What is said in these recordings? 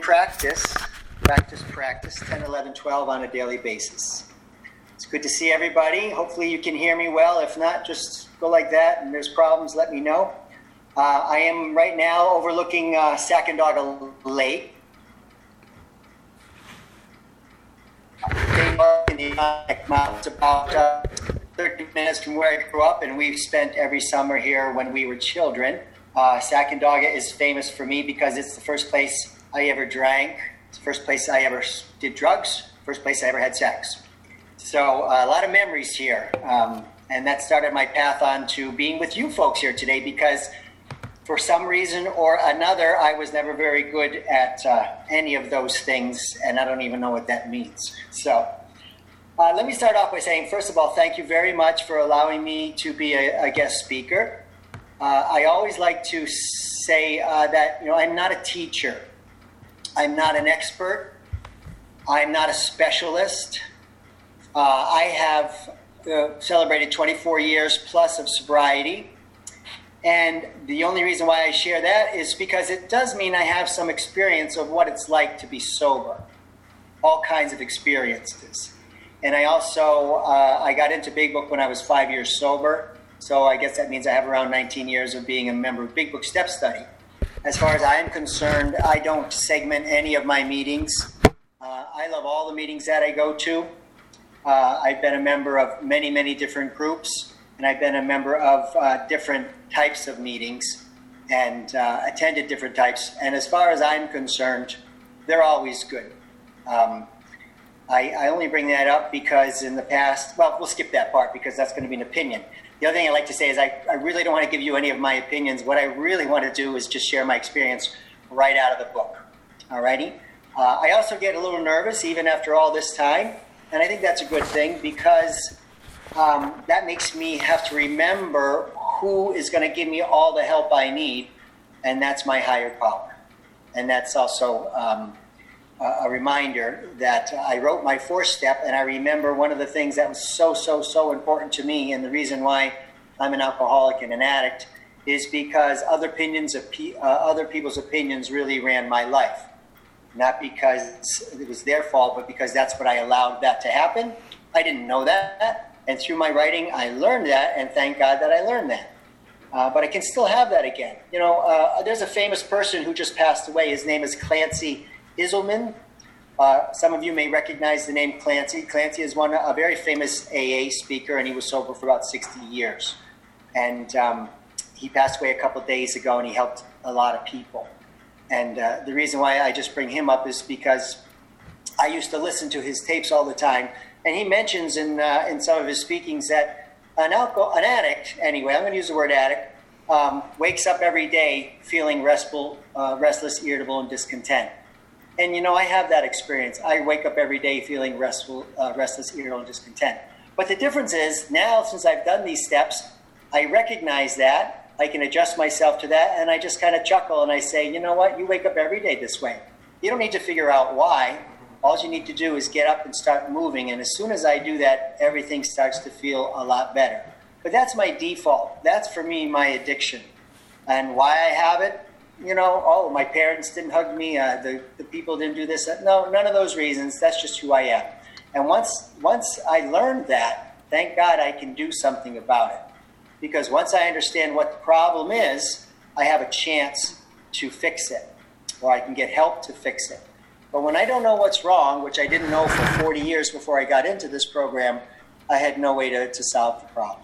practice, 10, 11, 12 on a daily basis. It's good to see everybody. Hopefully you can hear me well. If not, just go like that, and there's problems, let me know. I am right now overlooking Sacandaga Lake. It's about 30 minutes from where I grew up, and we've spent every summer here when we were children. Sacandaga is famous for me because it's the first place I ever drank. It's the first place I ever did drugs, first place I ever had sex. So a lot of memories here. And that started my path on to being with you folks here today because for some reason or another, I was never very good at any of those things, and I don't even know what that means. So let me start off by saying, first of all, thank you very much for allowing me to be a guest speaker. I always like to say that, I'm not a teacher. I'm not an expert. I'm not a specialist. I have celebrated 24 years plus of sobriety. And the only reason why I share that is because it does mean I have some experience of what it's like to be sober. All kinds of experiences. And I also, I got into Big Book when I was 5 years sober. So I guess that means I have around 19 years of being a member of Big Book Step Study. As far as I am concerned, I don't segment any of my meetings. I love all the meetings that I go to. I've been a member of many, many different groups, and I've been a member of different types of meetings and attended different types. And as far as I'm concerned, they're always good. I only bring that up because in the past, well, we'll skip that part because that's going to be an opinion. The other thing I like to say is I really don't want to give you any of my opinions. What I really want to do is just share my experience right out of the book. Alrighty? I also get a little nervous even after all this time, and I think that's a good thing because that makes me have to remember who is going to give me all the help I need, and that's my higher power. And that's also a reminder that I wrote my fourth step, and I remember one of the things that was so important to me, and the reason why I'm an alcoholic and an addict is because other people's opinions really ran my life. Not because it was their fault, but because that's what I allowed that to happen. I didn't know that, and through my writing, I learned that, and thank God that I learned that. But I can still have that again. There's a famous person who just passed away. His name is Clancy Iselman. Some of you may recognize the name Clancy. Clancy is a very famous AA speaker, and he was sober for about 60 years. And he passed away a couple of days ago, and he helped a lot of people. And the reason why I just bring him up is because I used to listen to his tapes all the time, and he mentions in some of his speakings that an addict, anyway, I'm going to use the word addict, wakes up every day feeling restless, irritable, and discontent. And I have that experience. I wake up every day feeling restless, irritable, and discontent. But the difference is now, since I've done these steps, I recognize that. I can adjust myself to that, and I just kind of chuckle and I say, you know what? You wake up every day this way. You don't need to figure out why. All you need to do is get up and start moving. And as soon as I do that, everything starts to feel a lot better. But that's my default. That's, for me, my addiction. And why I have it, my parents didn't hug me, the people didn't do this. No, none of those reasons. That's just who I am. And once I learned that, thank God I can do something about it. Because once I understand what the problem is, I have a chance to fix it, or I can get help to fix it. But when I don't know what's wrong, which I didn't know for 40 years before I got into this program, I had no way to solve the problem.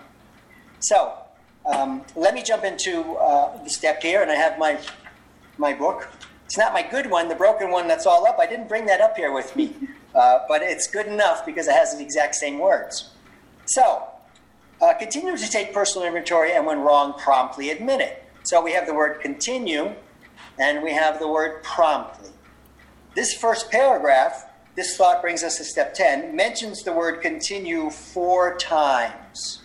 So let me jump into the step here, and I have my book. It's not my good one, the broken one that's all up. I didn't bring that up here with me, but it's good enough because it has the exact same words. So, continue to take personal inventory, and when wrong, promptly admit it. So we have the word continue, and we have the word promptly. This first paragraph, this thought brings us to step 10, mentions the word continue 4 times.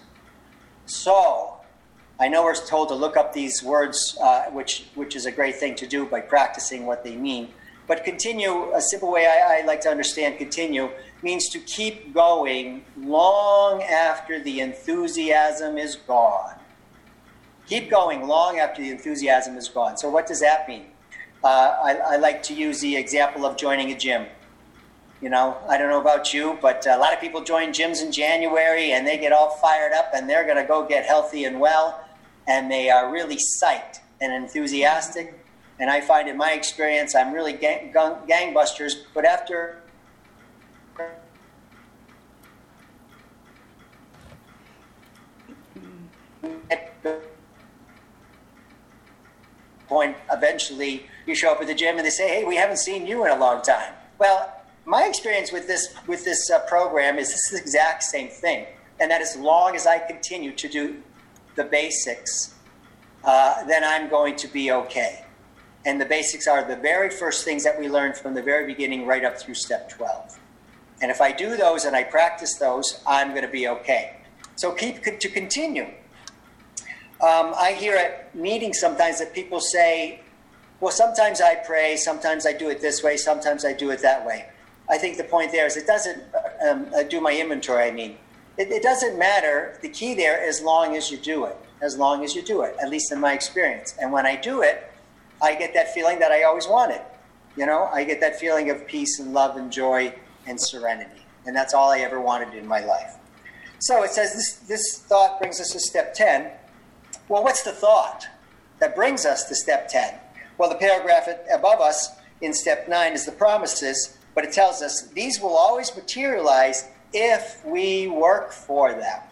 So, I know we're told to look up these words, which is a great thing to do by practicing what they mean. But continue, a simple way I like to understand continue, means to keep going long after the enthusiasm is gone. Keep going long after the enthusiasm is gone. So what does that mean? I like to use the example of joining a gym. You know, I don't know about you, but a lot of people join gyms in January and they get all fired up and they're going to go get healthy and well, and they are really psyched and enthusiastic. And I find in my experience, I'm really gangbusters, but after point, eventually you show up at the gym and they say, hey, we haven't seen you in a long time. Well, my experience with this program is this is the exact same thing. And that as long as I continue to do the basics, then I'm going to be okay. And the basics are the very first things that we learn from the very beginning right up through step 12. And if I do those and I practice those, I'm going to be okay. So to continue. I hear at meetings sometimes that people say, well, sometimes I pray, sometimes I do it this way, sometimes I do it that way. I think the point there is it doesn't do my inventory, I mean. It doesn't matter. The key there, as long as you do it, at least in my experience. And when I do it, I get that feeling that I always wanted. You know, I get that feeling of peace and love and joy and serenity. And that's all I ever wanted in my life. So it says this thought brings us to step 10. Well, what's the thought that brings us to step 10? Well, the paragraph above us in step 9 is the promises, but it tells us these will always materialize if we work for them.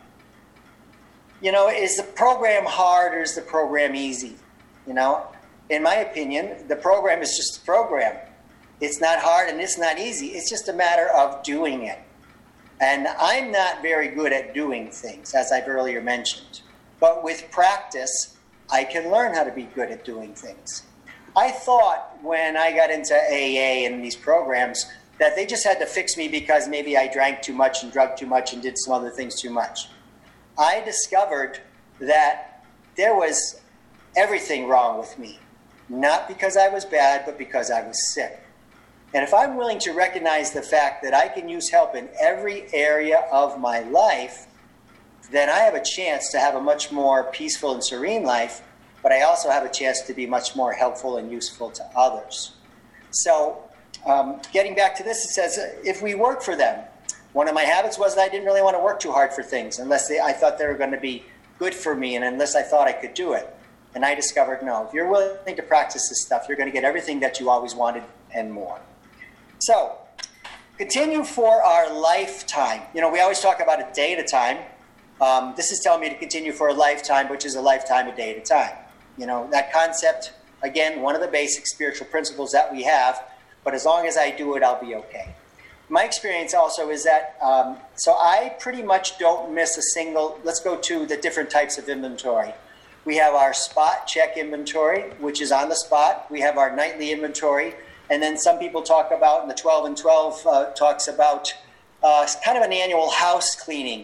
You know, is the program hard or is the program easy? You know, in my opinion, the program is just a program. It's not hard and it's not easy. It's just a matter of doing it. And I'm not very good at doing things, as I've earlier mentioned. But with practice, I can learn how to be good at doing things. I thought when I got into AA and these programs that they just had to fix me because maybe I drank too much and drug too much and did some other things too much. I discovered that there was everything wrong with me. Not because I was bad, but because I was sick. And if I'm willing to recognize the fact that I can use help in every area of my life, then I have a chance to have a much more peaceful and serene life, but I also have a chance to be much more helpful and useful to others. So getting back to this, it says, if we work for them, one of my habits was that I didn't really want to work too hard for things unless I thought they were going to be good for me and unless I thought I could do it. And I discovered, no, if you're willing to practice this stuff, you're going to get everything that you always wanted and more. So continue for our lifetime. You know, we always talk about a day at a time. This is telling me to continue for a lifetime, which is a lifetime a day at a time. You know, that concept, again, one of the basic spiritual principles that we have, but as long as I do it, I'll be okay. My experience also is that, so I pretty much don't miss a single, let's go to the different types of inventory. We have our spot check inventory, which is on the spot. We have our nightly inventory. And then some people talk about, and the 12 and 12 talks about kind of an annual house cleaning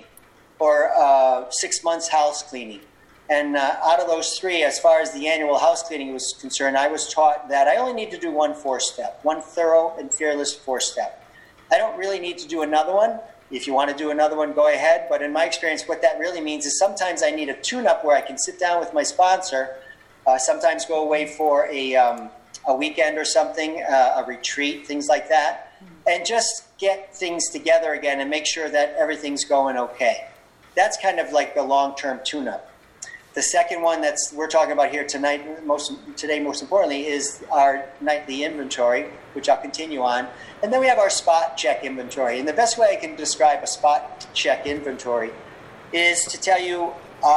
or 6 months house cleaning. And out of those three, as far as the annual house cleaning was concerned, I was taught that I only need to do one 4-step, one thorough and fearless 4-step. I don't really need to do another one. If you want to do another one, go ahead. But in my experience, what that really means is sometimes I need a tune-up where I can sit down with my sponsor, sometimes go away for a weekend or something, a retreat, things like that, and just get things together again and make sure that everything's going okay. That's kind of like the long-term tune-up. The second one that's we're talking about here tonight, most importantly, is our nightly inventory, which I'll continue on. And then we have our spot check inventory. And the best way I can describe a spot check inventory is to tell you,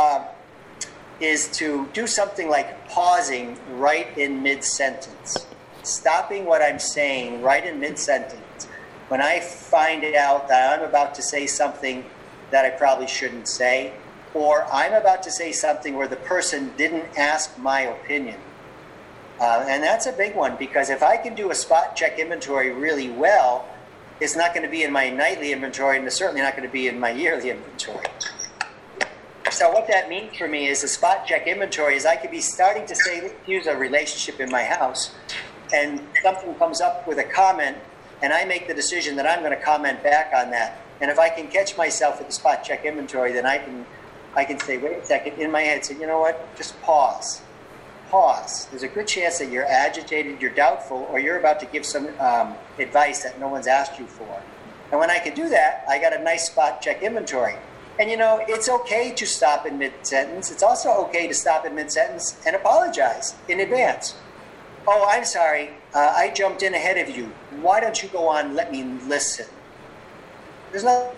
is to do something like pausing right in mid-sentence, stopping what I'm saying right in mid-sentence. When I find out that I'm about to say something that I probably shouldn't say, or I'm about to say something where the person didn't ask my opinion. And that's a big one, because if I can do a spot check inventory really well, it's not going to be in my nightly inventory, and it's certainly not going to be in my yearly inventory. So what that means for me is a spot check inventory is I could be starting to say, use a relationship in my house, and something comes up with a comment, and I make the decision that I'm going to comment back on that. And if I can catch myself with the spot check inventory, then I can say, wait a second, in my head, say, you know what, just pause. pause. There's a good chance that you're agitated, you're doubtful, or you're about to give some advice that no one's asked you for. And when I can do that, I got a nice spot check inventory. And it's okay to stop in mid-sentence. It's also okay to stop in mid-sentence and apologize in advance. Oh, I'm sorry. I jumped in ahead of you. Why don't you go on? Let me listen. There's no...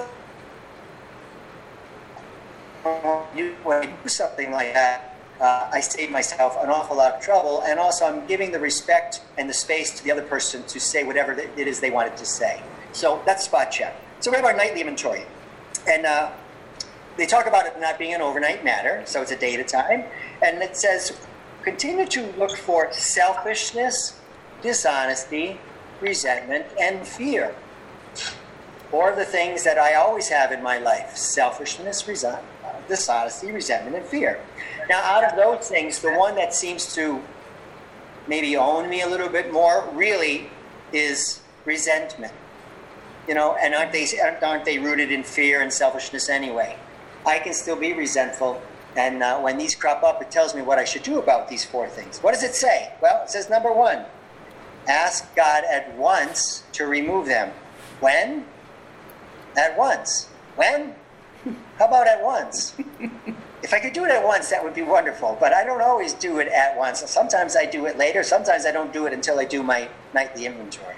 When you do something like that, I save myself an awful lot of trouble, and also I'm giving the respect and the space to the other person to say whatever it is they wanted to say. So that's spot check. So we have our nightly inventory. And they talk about it not being an overnight matter, so it's a day at a time. And it says, continue to look for selfishness, dishonesty, resentment, and fear. Four of the things that I always have in my life: selfishness, dishonesty, resentment, and fear. Now, out of those things, the one that seems to maybe own me a little bit more really is resentment. And aren't they rooted in fear and selfishness anyway? I can still be resentful, and when these crop up, it tells me what I should do about these four things. What does it say? Well, it says, number one, ask God at once to remove them. When? At once. When? How about at once? If I could do it at once, that would be wonderful, but I don't always do it at once. Sometimes I do it later. Sometimes I don't do it until I do my nightly inventory.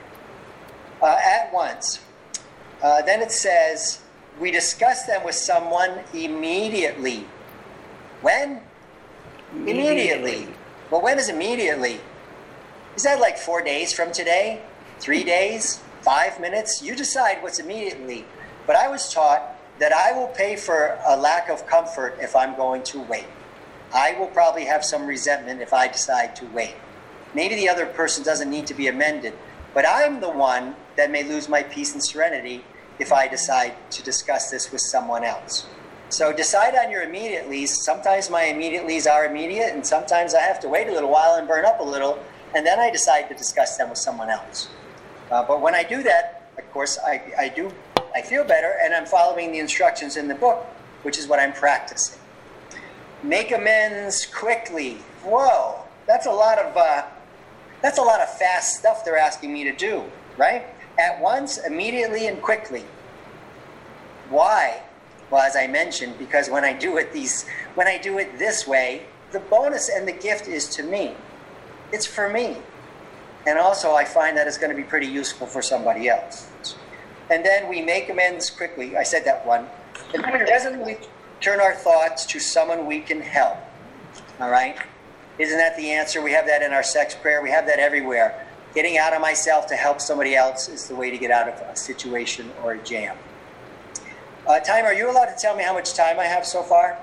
At once. Then it says, we discuss them with someone immediately. When? Immediately. Well, when is immediately? Is that like 4 days from today? 3 days? 5 minutes? You decide what's immediately. But I was taught that I will pay for a lack of comfort if I'm going to wait. I will probably have some resentment if I decide to wait. Maybe the other person doesn't need to be amended, but I'm the one that may lose my peace and serenity if I decide to discuss this with someone else. So decide on your immediatelys. Sometimes my immediatelys are immediate, and sometimes I have to wait a little while and burn up a little, and then I decide to discuss them with someone else. But when I do that, of course, I feel better, and I'm following the instructions in the book, which is what I'm practicing. Make amends quickly. Whoa, that's a lot of fast stuff they're asking me to do, right? At once, immediately, and quickly. Why? Well, as I mentioned, because when I do it this way, the bonus and the gift is to me. It's for me. And also I find that it's going to be pretty useful for somebody else. And then we make amends quickly. I said that one. And then resolutely turn our thoughts to someone we can help. All right? Isn't that the answer? We have that in our sex prayer. We have that everywhere. Getting out of myself to help somebody else is the way to get out of a situation or a jam. Time, are you allowed to tell me how much time I have so far?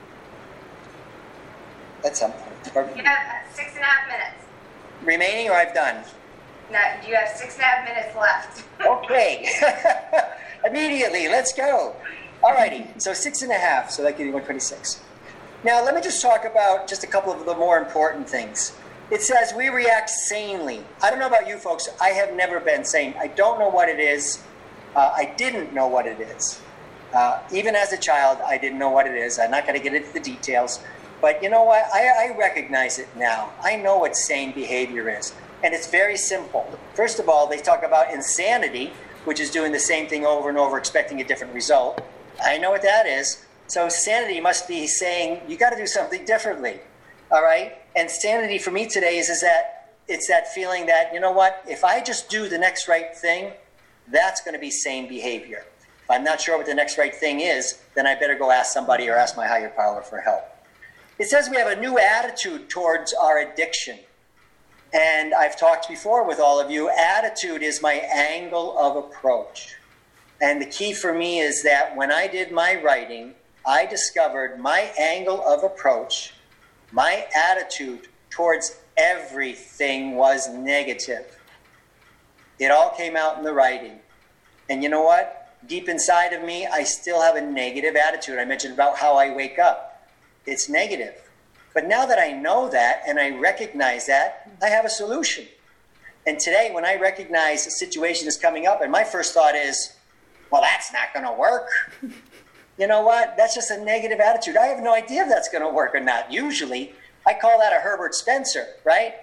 That's something. You have 6.5 minutes. Remaining, or I've done? No, you have 6.5 minutes left. Okay. Immediately, let's go. All righty, so 6.5, so that gives you 126. Now, let me just talk about just a couple of the more important things. It says we react sanely. I don't know about you folks. I have never been sane. I don't know what it is. I didn't know what it is. Even as a child, I didn't know what it is. I'm not going to get into the details. But you know what? I recognize it now. I know what sane behavior is. And it's very simple. First of all, they talk about insanity, which is doing the same thing over and over, expecting a different result. I know what that is. So sanity must be saying, you got to do something differently. All right? And sanity for me today is that it's that feeling that, you know what? If I just do the next right thing, that's going to be sane behavior. If I'm not sure what the next right thing is, then I better go ask somebody or ask my higher power for help. It says we have a new attitude towards our addiction. And I've talked before with all of you, attitude is my angle of approach. And the key for me is that when I did my writing, I discovered my angle of approach, my attitude towards everything was negative. It all came out in the writing. And you know what? Deep inside of me, I still have a negative attitude. I mentioned about how I wake up. It's negative. But now that I know that and I recognize that, I have a solution. And today, when I recognize a situation is coming up, and my first thought is, well, that's not going to work. You know what? That's just a negative attitude. I have no idea if that's going to work or not, usually. I call that a Herbert Spencer, right?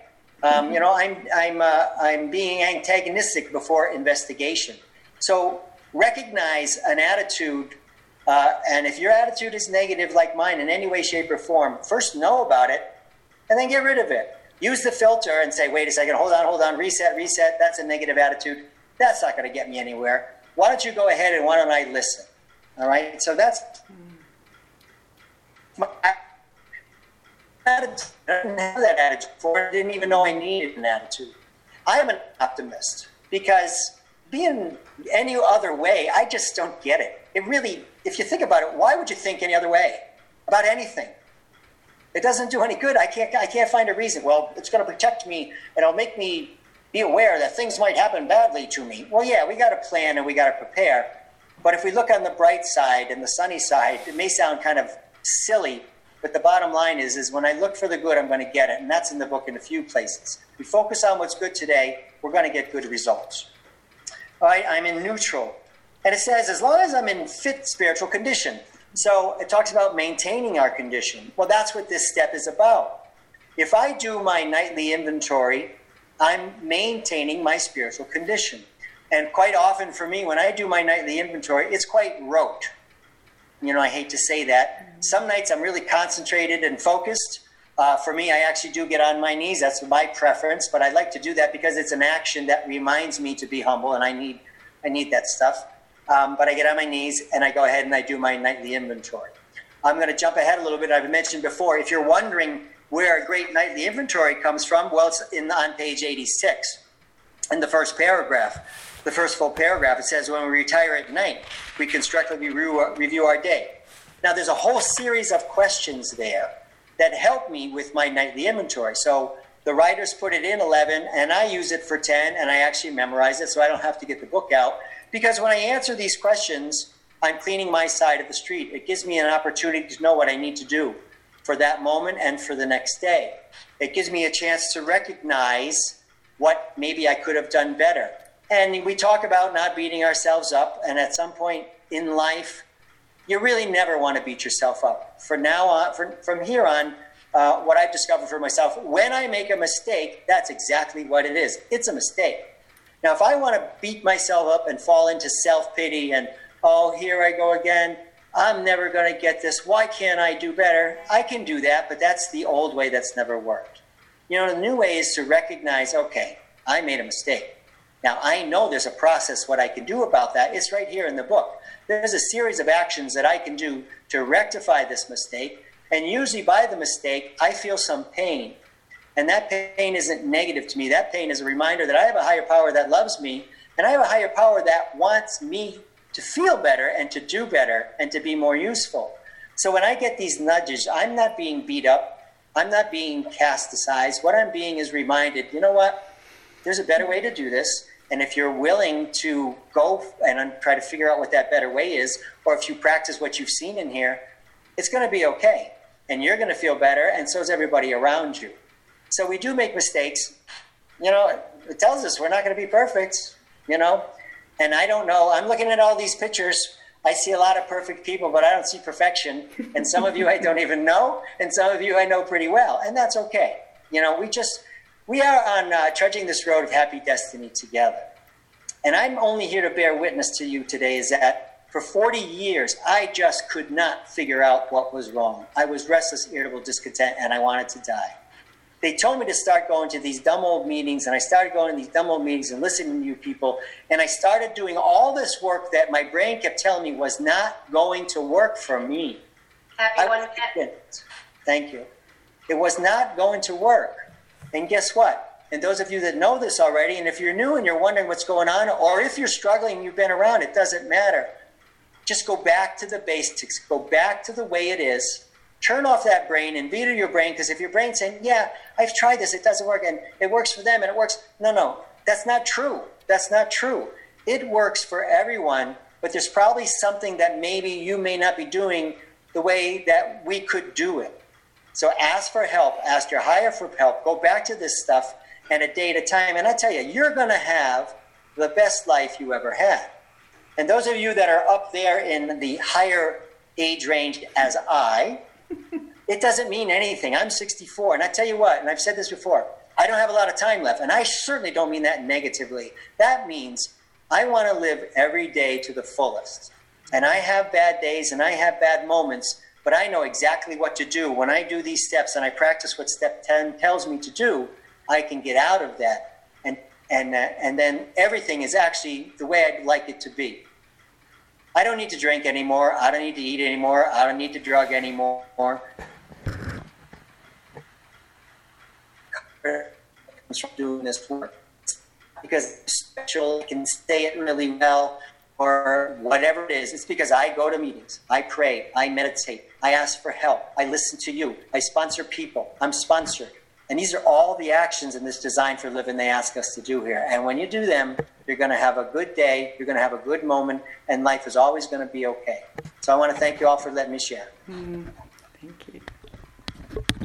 I'm being antagonistic before investigation. So recognize an attitude, and if your attitude is negative like mine in any way, shape, or form, first know about it, and then get rid of it. Use the filter and say, wait a second, hold on, reset, that's a negative attitude. That's not going to get me anywhere. Why don't you go ahead and why don't I listen? All right, so that's my attitude. I didn't have that attitude before. I didn't even know I needed an attitude. I am an optimist because being any other way, I just don't get it. It really, if you think about it, why would you think any other way about anything? It doesn't do any good. I can't find a reason. Well, it's going to protect me and it'll make me be aware that things might happen badly to me. Well, yeah, we got to plan and we got to prepare. But if we look on the bright side and the sunny side, it may sound kind of silly, but the bottom line is when I look for the good, I'm going to get it. And that's in the book in a few places. We focus on what's good today, we're going to get good results. All right, I'm in neutral. And it says, as long as I'm in fit spiritual condition. So it talks about maintaining our condition. Well, that's what this step is about. If I do my nightly inventory, I'm maintaining my spiritual condition. And quite often for me, when I do my nightly inventory, it's quite rote. I hate to say that. Some nights I'm really concentrated and focused. For me, I actually do get on my knees. That's my preference, but I like to do that because it's an action that reminds me to be humble, and I need that stuff. But I get on my knees and I go ahead and I do my nightly inventory. I'm going to jump ahead a little bit. I've mentioned before, if you're wondering where a great nightly inventory comes from, well, it's on page 86 in the first paragraph. The first full paragraph, it says, when we retire at night, we constructively review our day. Now, there's a whole series of questions there that help me with my nightly inventory. So the writers put it in 11, and I use it for 10, and I actually memorize it so I don't have to get the book out. Because when I answer these questions, I'm cleaning my side of the street. It gives me an opportunity to know what I need to do for that moment and for the next day. It gives me a chance to recognize what maybe I could have done better. And we talk about not beating ourselves up, and at some point in life, you really never want to beat yourself up. From here on, what I've discovered for myself, when I make a mistake, that's exactly what it is. It's a mistake. Now, if I want to beat myself up and fall into self-pity and, oh, here I go again, I'm never going to get this, why can't I do better? I can do that, but that's the old way that's never worked. The new way is to recognize, okay, I made a mistake. Now, I know there's a process, what I can do about that. It's right here in the book. There's a series of actions that I can do to rectify this mistake, and usually by the mistake, I feel some pain. And that pain isn't negative to me. That pain is a reminder that I have a higher power that loves me, and I have a higher power that wants me to feel better and to do better and to be more useful. So when I get these nudges, I'm not being beat up. I'm not being cast aside. What I'm being is reminded, you know what? There's a better way to do this. And if you're willing to go and try to figure out what that better way is, or if you practice what you've seen in here, it's going to be okay. And you're going to feel better, and so is everybody around you. So we do make mistakes. It tells us we're not going to be perfect, And I don't know. I'm looking at all these pictures. I see a lot of perfect people, but I don't see perfection. And some of you I don't even know, and some of you I know pretty well. And that's okay. We are on trudging this road of happy destiny together. And I'm only here to bear witness to you today is that for 40 years, I just could not figure out what was wrong. I was restless, irritable, discontent, and I wanted to die. They told me to start going to these dumb old meetings, and I started going to these dumb old meetings and listening to you people, and I started doing all this work that my brain kept telling me was not going to work for me. Happy 1 minute. Thank you. It was not going to work. And guess what? And those of you that know this already, and if you're new and you're wondering what's going on, or if you're struggling, you've been around, it doesn't matter. Just go back to the basics. Go back to the way it is. Turn off that brain and veto your brain, because if your brain's saying, yeah, I've tried this, it doesn't work, and it works for them, and it works. No, that's not true. That's not true. It works for everyone, but there's probably something that maybe you may not be doing the way that we could do it. So ask for help. Ask your higher for help. Go back to this stuff, and a day at a time. And I tell you, you're going to have the best life you ever had. And those of you that are up there in the higher age range as I, it doesn't mean anything. I'm 64, and I tell you what, and I've said this before, I don't have a lot of time left, and I certainly don't mean that negatively. That means I want to live every day to the fullest. And I have bad days and I have bad moments, but I know exactly what to do. When I do these steps and I practice what step 10 tells me to do, I can get out of that. And then everything is actually the way I'd like it to be. I don't need to drink anymore. I don't need to eat anymore. I don't need to drug anymore. From doing this work, because special can say it really well or whatever it is. It's because I go to meetings, I pray, I meditate, I ask for help, I listen to you, I sponsor people, I'm sponsored. And these are all the actions in this Design for Living they ask us to do here. And when you do them, you're going to have a good day, you're going to have a good moment, and life is always going to be okay. So I want to thank you all for letting me share.